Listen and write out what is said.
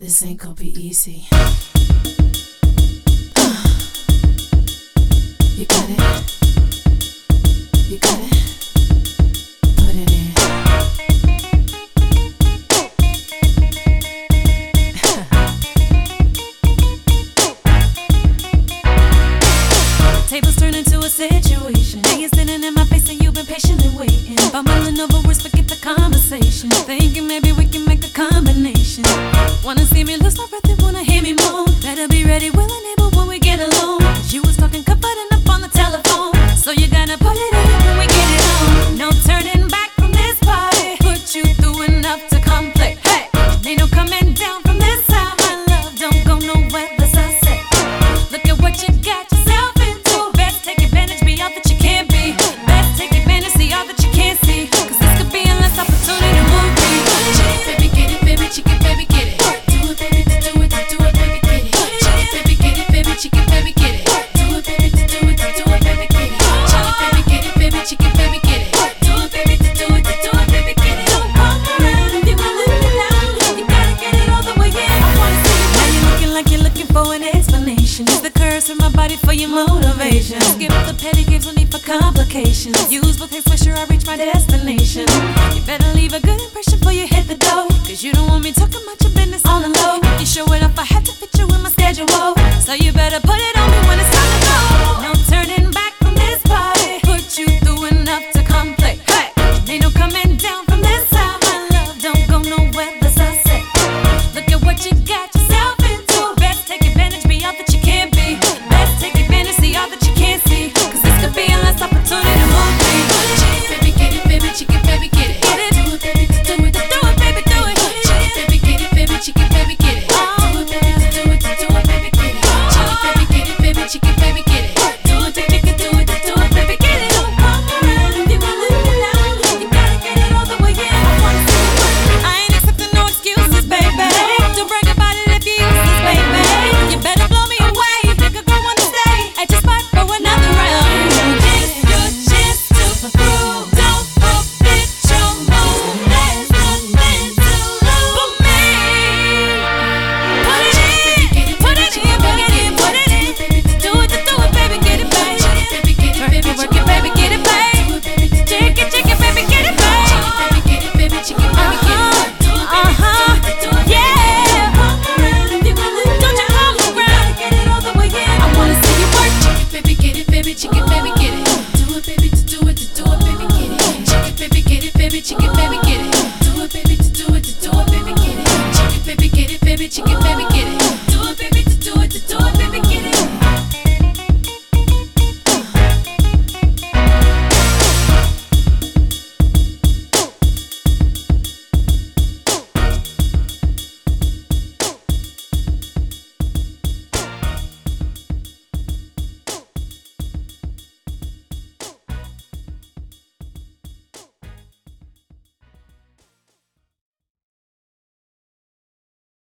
This ain't gonna be easy. You got it. You got it. Put it in. Tables turn into a situation. Now you're sitting in my face and you've been patiently waiting. Bumbling over words, forget the conversation. Thinking maybe we can make a combination. Wanna see me lose my breath and wanna hear me moan. Better be ready, willing, able when we get alone. Cause you was talking confiding up on the telephone. So you gotta put it in when we get it on. No turning back from this party. Put you through enough to come play. Hey, ain't no coming down from this side. My love don't go nowhere, as I said. Look at what you got yourself into. Best take advantage, be all that you can be. Best take advantage, see all that you can't see. Cause this could be a last opportunity to move me. Baby, get it, baby, chicken, baby, get it. Do it, baby, do it, do it, baby, get it. Chicken, baby, get it, baby, chicken, baby, get it. Do it, baby, do it, do it, baby, get it. Chicken, baby, get it, baby, chicken, baby, get it. Do it, baby, do it, do it, baby, get it. Don't walk around if you wanna live it loud. You gotta get it all the way in. I wanna see you. Now you're looking like you're looking for an explanation. Use the curves in my body for your motivation. Skip the petty games, no need for complications. Use both hands, make sure I reach my destination. You better leave a good impression before you hit the door. Cause you don't want me talking about your business on the low. You show it off, I have to fit you in my schedule. So you better put it on me when it's time to go. No turning back from this party. Put you through enough to come play. Hey, ain't no coming down from this side. My love don't go nowhere, as I said. Look at what you got yourself into. Best take advantage, be all that you can be. Best take advantage, see all that you can't see. Cause this could be a last opportunity to move me. Baby, get it, baby, chicken, baby, get it. Get it. Do it, baby, do it, Do it, baby, do it. chicken, baby, get it, baby, chicken, baby, get it. Do it, baby, do it, do it, baby, get it. Chicken, baby, get it, baby, chicken, baby, get it. Do it, baby, do it, do it, baby, get it. Don't walk around if you wanna live it loud. You gotta get it all the way in. I wanna see you work. I ain't accepting no excuses, baby. Don't brag about it if you use this, baby. You better blow me away. Nigga, go on to stay at your spot for another round. It's your chance to prove. Don't forget your move. There's nothing to lose for me. Put it in, put it in, put it in, put it in. Do it, baby, get it, baby. Work it, baby, get it, baby. Chicken, baby, get it, baby. Yeah. Don't you come around. Get it all the way in. I wanna see you work. Baby, get it, baby, chicken, baby, get it. Do it, baby, to do it, baby, get it. Chicken, baby, get it, baby, chicken, baby, get it. Do it, baby, to do it, baby, get it. Chicken, baby, get it, baby, chicken, baby,